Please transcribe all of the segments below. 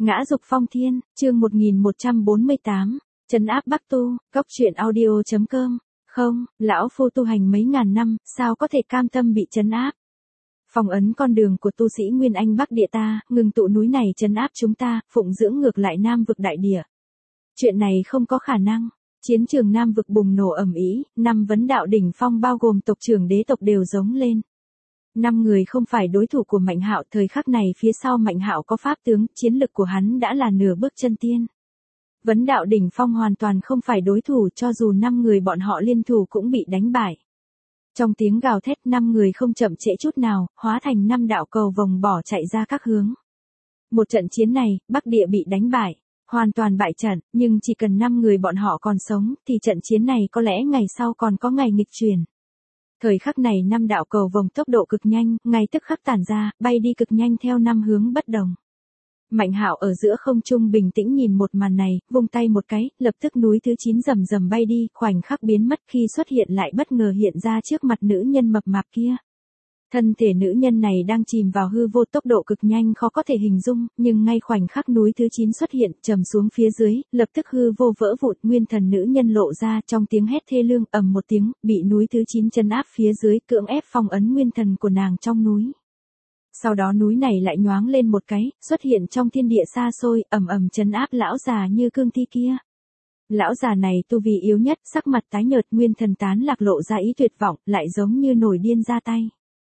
Ngã dục phong thiên, chương 1148, trấn áp Bắc Tu, góc truyện audio.com. Không, lão phu tu hành mấy ngàn năm, sao có thể cam tâm bị trấn áp. Phong ấn con đường của tu sĩ Nguyên Anh Bắc địa ta, ngừng tụ núi này trấn áp chúng ta, phụng dưỡng ngược lại Nam vực đại địa. Chuyện này không có khả năng. Chiến trường Nam vực bùng nổ ầm ĩ, 5 vấn đạo đỉnh phong bao gồm tộc trưởng đế tộc đều giống lên. 5 người không phải đối thủ của Mạnh Hạo, thời khắc này phía sau Mạnh Hạo có pháp tướng, chiến lực của hắn đã là nửa bước chân tiên. Vấn đạo đỉnh phong hoàn toàn không phải đối thủ, cho dù 5 người bọn họ liên thủ cũng bị đánh bại. Trong tiếng gào thét, 5 người không chậm trễ chút nào, hóa thành 5 đạo cầu vồng bỏ chạy ra các hướng. Một trận chiến này, Bắc địa bị đánh bại, hoàn toàn bại trận, nhưng chỉ cần 5 người bọn họ còn sống, thì trận chiến này có lẽ ngày sau còn có ngày nghịch chuyển. Thời khắc này 5 đạo cầu vồng tốc độ cực nhanh, ngay tức khắc tản ra, bay đi cực nhanh theo 5 hướng bất đồng. Mạnh Hạo ở giữa không trung bình tĩnh nhìn một màn này, vung tay một cái, lập tức núi thứ 9 rầm rầm bay đi, khoảnh khắc biến mất, khi xuất hiện lại bất ngờ hiện ra trước mặt nữ nhân mập mạp kia. Thân thể nữ nhân này đang chìm vào hư vô, tốc độ cực nhanh khó có thể hình dung, nhưng ngay khoảnh khắc núi thứ 9 xuất hiện, trầm xuống phía dưới, lập tức hư vô vỡ vụn, nguyên thần nữ nhân lộ ra, trong tiếng hét thê lương, ầm một tiếng, bị núi thứ 9 trấn áp phía dưới, cưỡng ép phong ấn nguyên thần của nàng trong núi. Sau đó núi này lại nhoáng lên một cái, xuất hiện trong thiên địa xa xôi, ầm ầm trấn áp lão già như cương thi kia. Lão già này tu vi yếu nhất, sắc mặt tái nhợt, nguyên thần tán lạc, lộ ra ý tuyệt vọng, lại giống như nổi điên ra tay.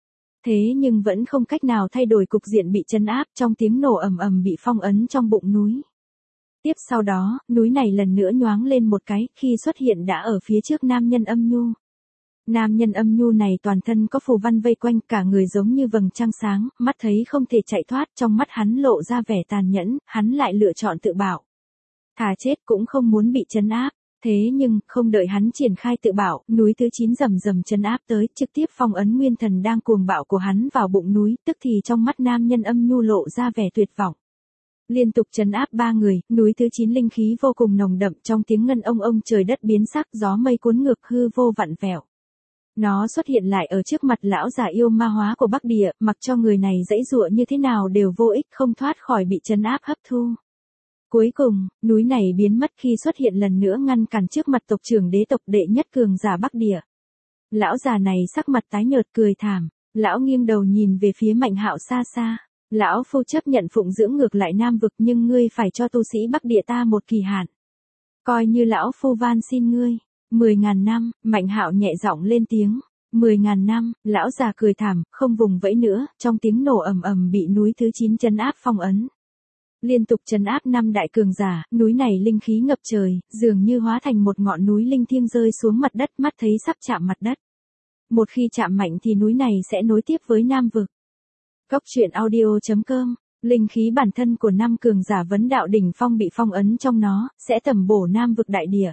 Thế nhưng vẫn không cách nào thay đổi cục diện bị trấn áp, trong tiếng nổ ầm ầm bị phong ấn trong bụng núi. Tiếp sau đó, núi này lần nữa nhoáng lên một cái, khi xuất hiện đã ở phía trước nam nhân âm nhu. Nam nhân âm nhu này toàn thân có phù văn vây quanh, cả người giống như vầng trăng sáng, mắt thấy không thể chạy thoát, trong mắt hắn lộ ra vẻ tàn nhẫn, hắn lại lựa chọn tự bảo. Thà chết cũng không muốn bị trấn áp. Thế nhưng, không đợi hắn triển khai tự bảo, núi thứ 9 rầm rầm trấn áp tới, trực tiếp phong ấn nguyên thần đang cuồng bạo của hắn vào bụng núi, tức thì trong mắt nam nhân âm nhu lộ ra vẻ tuyệt vọng. Liên tục trấn áp 3 người, núi thứ 9 linh khí vô cùng nồng đậm, trong tiếng ngân ông trời đất biến sắc, gió mây cuốn ngược, hư vô vặn vẹo. Nó xuất hiện lại ở trước mặt lão già yêu ma hóa của Bắc địa, mặc cho người này giãy giụa như thế nào đều vô ích, không thoát khỏi bị trấn áp hấp thu. Cuối cùng, núi này biến mất khi xuất hiện lần nữa ngăn cản trước mặt tộc trưởng đế tộc đệ nhất cường giả Bắc địa. Lão già này sắc mặt tái nhợt cười thảm, lão nghiêng đầu nhìn về phía Mạnh Hạo xa xa. Lão phu chấp nhận phụng dưỡng ngược lại Nam vực, nhưng ngươi phải cho tu sĩ Bắc địa ta một kỳ hạn. Coi như lão phu van xin ngươi. 10.000 năm, Mạnh Hạo nhẹ giọng lên tiếng. 10.000 năm, lão già cười thảm, không vùng vẫy nữa, trong tiếng nổ ầm ầm bị núi thứ 9 trấn áp phong ấn. Liên tục trấn áp 5 đại cường giả, núi này linh khí ngập trời, dường như hóa thành một ngọn núi linh thiêng rơi xuống mặt đất, mắt thấy sắp chạm mặt đất. Một khi chạm mạnh thì núi này sẽ nối tiếp với Nam vực. Góc truyện audio.com, linh khí bản thân của 5 cường giả vấn đạo đỉnh phong bị phong ấn trong nó, sẽ tầm bổ Nam vực đại địa.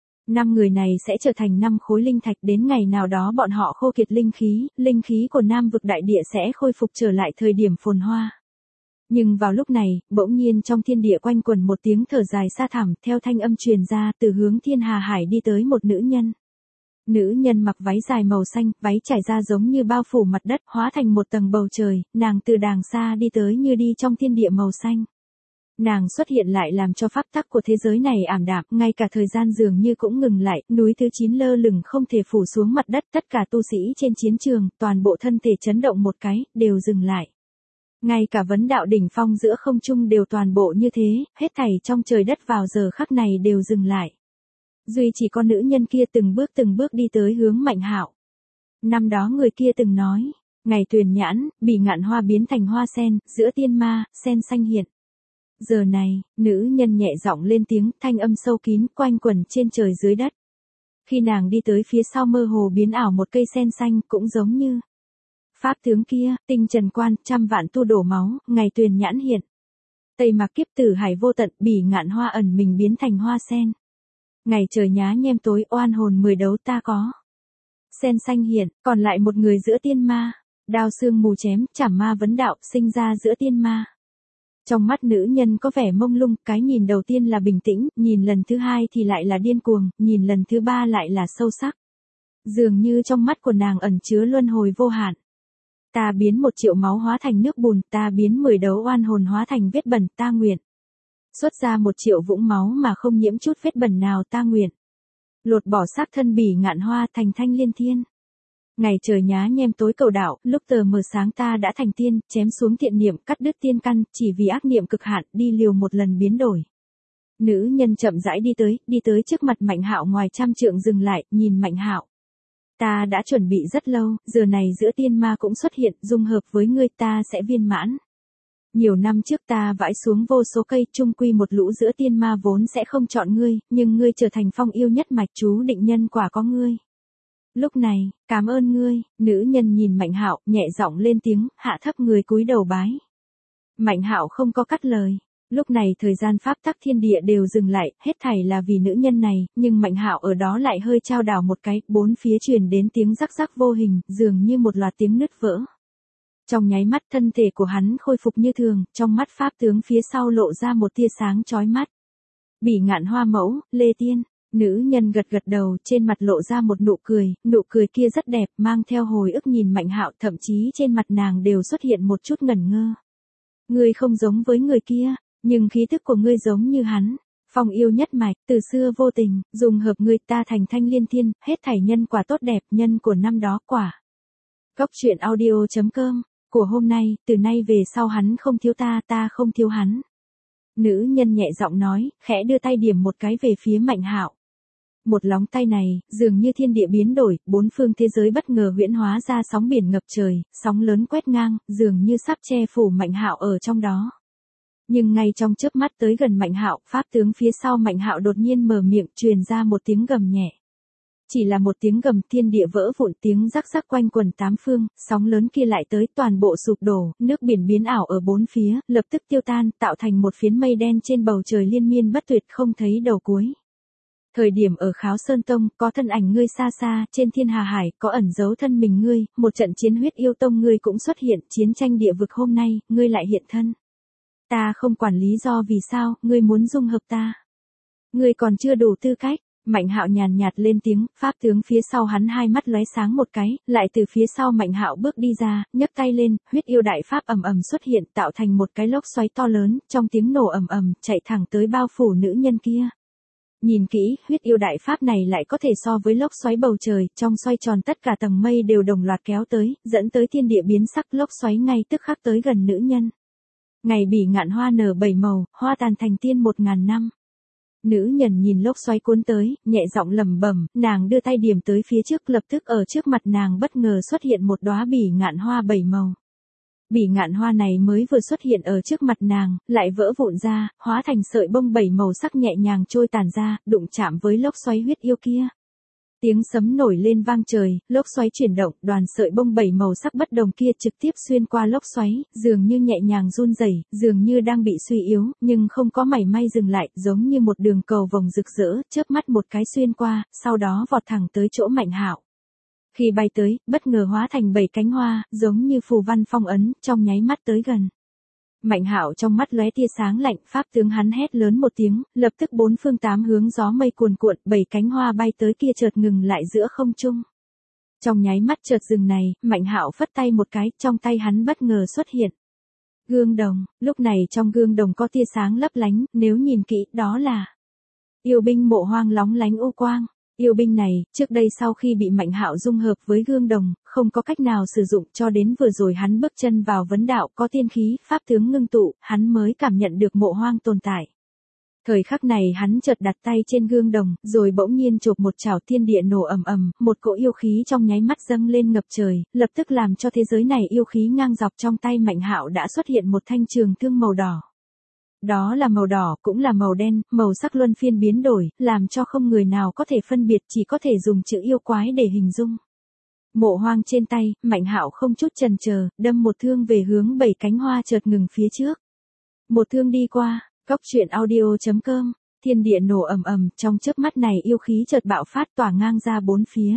5 người này sẽ trở thành 5 khối linh thạch, đến ngày nào đó bọn họ khô kiệt linh khí của Nam vực đại địa sẽ khôi phục trở lại thời điểm phồn hoa. Nhưng vào lúc này, bỗng nhiên trong thiên địa quanh quẩn một tiếng thở dài xa thẳm, theo thanh âm truyền ra, từ hướng thiên hà hải đi tới một nữ nhân. Nữ nhân mặc váy dài màu xanh, váy trải ra giống như bao phủ mặt đất, hóa thành một tầng bầu trời, nàng từ đàng xa đi tới như đi trong thiên địa màu xanh. Nàng xuất hiện lại làm cho pháp tắc của thế giới này ảm đạm, ngay cả thời gian dường như cũng ngừng lại, núi thứ 9 lơ lửng không thể phủ xuống mặt đất, tất cả tu sĩ trên chiến trường, toàn bộ thân thể chấn động một cái, đều dừng lại. Ngay cả vấn đạo đỉnh phong giữa không trung đều toàn bộ như thế, hết thảy trong trời đất vào giờ khắc này đều dừng lại. Duy chỉ con nữ nhân kia từng bước đi tới hướng Mạnh Hạo. Năm đó người kia từng nói, ngày tuyền nhãn, bỉ ngạn hoa biến thành hoa sen, giữa tiên ma, sen xanh hiện. Giờ này, nữ nhân nhẹ giọng lên tiếng, thanh âm sâu kín, quanh quẩn trên trời dưới đất. Khi nàng đi tới phía sau mơ hồ biến ảo một cây sen xanh, cũng giống như pháp tướng kia, tinh trần quan, trăm vạn tu đổ máu, ngày tuyền nhãn hiện. Tây mạc kiếp tử hải vô tận, bỉ ngạn hoa ẩn mình biến thành hoa sen. Ngày trời nhá nhem tối, oan hồn 10 đấu ta có. Sen xanh hiện, còn lại một người giữa tiên ma. Đao xương mù chém, chảm ma vấn đạo, sinh ra giữa tiên ma. Trong mắt nữ nhân có vẻ mông lung, cái nhìn đầu tiên là bình tĩnh, nhìn lần thứ hai thì lại là điên cuồng, nhìn lần thứ ba lại là sâu sắc. Dường như trong mắt của nàng ẩn chứa luân hồi vô hạn. Ta biến 1 triệu máu hóa thành nước bùn, ta biến 10 đấu oan hồn hóa thành vết bẩn, ta nguyện Xuất ra 1 triệu vũng máu mà không nhiễm chút vết bẩn nào ta nguyện. Lột bỏ xác thân Bỉ Ngạn Hoa thành Thanh Liên Thiên. Ngày trời nhá nhem tối cầu đạo, lúc tờ mờ sáng ta đã thành tiên, chém xuống thiện niệm, cắt đứt tiên căn, chỉ vì ác niệm cực hạn, đi liều một lần biến đổi. Nữ nhân chậm rãi đi tới trước mặt Mạnh Hạo ngoài trăm trượng dừng lại, nhìn Mạnh Hạo. Ta đã chuẩn bị rất lâu, giờ này giữa tiên ma cũng xuất hiện, dung hợp với ngươi ta sẽ viên mãn. Nhiều năm trước ta vãi xuống vô số cây, chung quy một lũ giữa tiên ma vốn sẽ không chọn ngươi, nhưng ngươi trở thành phong yêu nhất mạch, chú định nhân quả có ngươi. Lúc này, cảm ơn ngươi, nữ nhân nhìn Mạnh Hạo, nhẹ giọng lên tiếng, hạ thấp người cúi đầu bái. Mạnh Hạo không có cắt lời. Lúc này thời gian pháp tắc thiên địa đều dừng lại, hết thảy là vì nữ nhân này, nhưng Mạnh Hạo ở đó lại hơi chao đảo một cái, bốn phía truyền đến tiếng rắc rắc vô hình, dường như một loạt tiếng nứt vỡ. Trong nháy mắt thân thể của hắn khôi phục như thường, trong mắt pháp tướng phía sau lộ ra một tia sáng chói mắt. Bỉ Ngạn Hoa mẫu, Lê Tiên, nữ nhân gật gật đầu, trên mặt lộ ra một nụ cười kia rất đẹp, mang theo hồi ức nhìn Mạnh Hạo, thậm chí trên mặt nàng đều xuất hiện một chút ngẩn ngơ. Ngươi không giống với người kia, nhưng khí tức của ngươi giống như hắn. Phong yêu nhất mạch, từ xưa vô tình, dùng hợp ngươi ta thành Thanh Liên Thiên, hết thảy nhân quả tốt đẹp, nhân của năm đó quả. Cốc truyện audio.com, của hôm nay, từ nay về sau hắn không thiếu ta, ta không thiếu hắn. Nữ nhân nhẹ giọng nói, khẽ đưa tay điểm một cái về phía Mạnh Hạo. Một lóng tay này, dường như thiên địa biến đổi, bốn phương thế giới bất ngờ huyễn hóa ra sóng biển ngập trời, sóng lớn quét ngang, dường như sắp che phủ Mạnh Hạo ở trong đó. Nhưng ngay trong chớp mắt tới gần Mạnh Hạo, pháp tướng phía sau Mạnh Hạo đột nhiên mở miệng, truyền ra một tiếng gầm nhẹ. Chỉ là một tiếng gầm, thiên địa vỡ vụn, tiếng rắc rắc quanh quần tám phương, sóng lớn kia lại tới, toàn bộ sụp đổ, nước biển biến ảo ở bốn phía, lập tức tiêu tan, tạo thành một phiến mây đen trên bầu trời liên miên bất tuyệt không thấy đầu cuối. Thời điểm ở Kháo Sơn Tông, có thân ảnh ngươi xa xa, trên thiên hà hải, có ẩn giấu thân mình ngươi, một trận chiến huyết yêu tông ngươi cũng xuất hiện, chiến tranh địa vực hôm nay, ngươi lại hiện thân. Ta không quản lý do vì sao, ngươi muốn dung hợp ta. Ngươi còn chưa đủ tư cách. Mạnh Hạo nhàn nhạt lên tiếng, pháp tướng phía sau hắn hai mắt lóe sáng một cái, lại từ phía sau Mạnh Hạo bước đi ra, nhấc tay lên, huyết yêu đại pháp ầm ầm xuất hiện, tạo thành một cái lốc xoáy to lớn, trong tiếng nổ ầm ầm, chạy thẳng tới bao phủ nữ nhân kia. Nhìn kỹ, huyết yêu đại pháp này lại có thể so với lốc xoáy bầu trời, trong xoay tròn tất cả tầng mây đều đồng loạt kéo tới, dẫn tới thiên địa biến sắc, lốc xoáy ngay tức khắc tới gần nữ nhân. Ngày Bỉ Ngạn Hoa nở 7 màu, hoa tàn thành tiên 1000 năm. Nữ nhân nhìn lốc xoáy cuốn tới, nhẹ giọng lẩm bẩm, nàng đưa tay điểm tới phía trước, lập tức ở trước mặt nàng bất ngờ xuất hiện một đóa Bỉ Ngạn Hoa 7 màu. Bỉ Ngạn Hoa này mới vừa xuất hiện ở trước mặt nàng, lại vỡ vụn ra, hóa thành sợi bông 7 màu sắc nhẹ nhàng trôi tàn ra, đụng chạm với lốc xoáy huyết yêu kia. Tiếng sấm nổi lên vang trời, lốc xoáy chuyển động, đoàn sợi bông 7 màu sắc bất đồng kia trực tiếp xuyên qua lốc xoáy, dường như nhẹ nhàng run rẩy, dường như đang bị suy yếu, nhưng không có mảy may dừng lại, giống như một đường cầu vồng rực rỡ, chớp mắt một cái xuyên qua, sau đó vọt thẳng tới chỗ Mạnh Hạo. Khi bay tới, bất ngờ hóa thành 7 cánh hoa, giống như phù văn phong ấn, trong nháy mắt tới gần. Mạnh Hạo trong mắt lóe tia sáng lạnh, pháp tướng hắn hét lớn một tiếng, lập tức bốn phương tám hướng gió mây cuồn cuộn, 7 cánh hoa bay tới kia chợt ngừng lại giữa không trung. Trong nháy mắt chợt dừng này, Mạnh Hạo phất tay một cái, trong tay hắn bất ngờ xuất hiện gương đồng, lúc này trong gương đồng có tia sáng lấp lánh, nếu nhìn kỹ, đó là yêu binh mộ hoang lóng lánh u quang. Yêu binh này, trước đây sau khi bị Mạnh Hạo dung hợp với gương đồng, không có cách nào sử dụng, cho đến vừa rồi hắn bước chân vào vấn đạo, có tiên khí, pháp tướng ngưng tụ, hắn mới cảm nhận được mộ hoang tồn tại. Thời khắc này hắn chợt đặt tay trên gương đồng, rồi bỗng nhiên chộp một chảo, thiên địa nổ ầm ầm, một cỗ yêu khí trong nháy mắt dâng lên ngập trời, lập tức làm cho thế giới này yêu khí ngang dọc, trong tay Mạnh Hạo đã xuất hiện một thanh trường thương màu đỏ. Đó là màu đỏ, cũng là màu đen, màu sắc luân phiên biến đổi, làm cho không người nào có thể phân biệt, chỉ có thể dùng chữ yêu quái để hình dung. Mộ hoang trên tay, Mạnh Hạo không chút chần chờ, đâm một thương về hướng 7 cánh hoa chợt ngừng phía trước. Một thương đi qua, cốc truyện audio.com, thiên địa nổ ầm ầm, trong chớp mắt này yêu khí chợt bạo phát tỏa ngang ra bốn phía.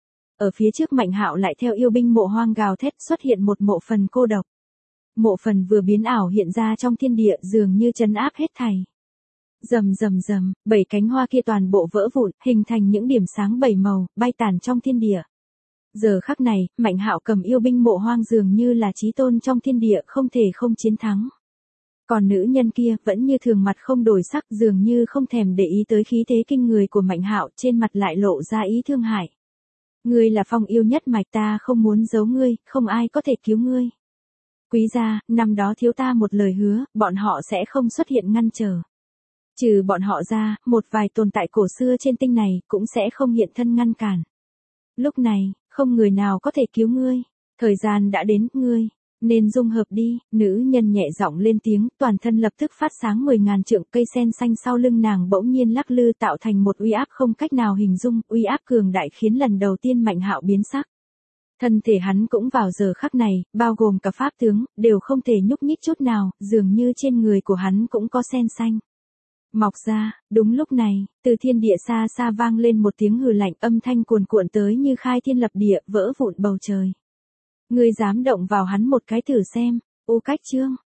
Ở phía trước Mạnh Hạo lại theo yêu binh mộ hoang gào thét, xuất hiện một mộ phần cô độc. Mộ phần vừa biến ảo hiện ra trong thiên địa, dường như trấn áp hết thảy. Rầm rầm rầm, 7 cánh hoa kia toàn bộ vỡ vụn, hình thành những điểm sáng 7 màu, bay tàn trong thiên địa. Giờ khắc này, Mạnh Hạo cầm yêu binh mộ hoang dường như là chí tôn trong thiên địa, không thể không chiến thắng. Còn nữ nhân kia vẫn như thường mặt không đổi sắc, dường như không thèm để ý tới khí thế kinh người của Mạnh Hạo, trên mặt lại lộ ra ý thương hại. Ngươi là Phong yêu nhất mạch, ta không muốn giấu ngươi, không ai có thể cứu ngươi. Quý gia, năm đó thiếu ta một lời hứa, bọn họ sẽ không xuất hiện ngăn trở. Trừ bọn họ ra, một vài tồn tại cổ xưa trên tinh này cũng sẽ không hiện thân ngăn cản. Lúc này, không người nào có thể cứu ngươi. Thời gian đã đến, ngươi nên dung hợp đi. Nữ nhân nhẹ giọng lên tiếng, toàn thân lập tức phát sáng 10.000 trượng, cây sen xanh sau lưng nàng bỗng nhiên lắc lư tạo thành một uy áp không cách nào hình dung, uy áp cường đại khiến lần đầu tiên Mạnh Hạo biến sắc. Thân thể hắn cũng vào giờ khắc này, bao gồm cả pháp tướng, đều không thể nhúc nhích chút nào, dường như trên người của hắn cũng có sen xanh mọc ra. Đúng lúc này, từ thiên địa xa xa vang lên một tiếng hừ lạnh, âm thanh cuồn cuộn tới như khai thiên lập địa, vỡ vụn bầu trời. Ngươi dám động vào hắn một cái thử xem. U Cách Chương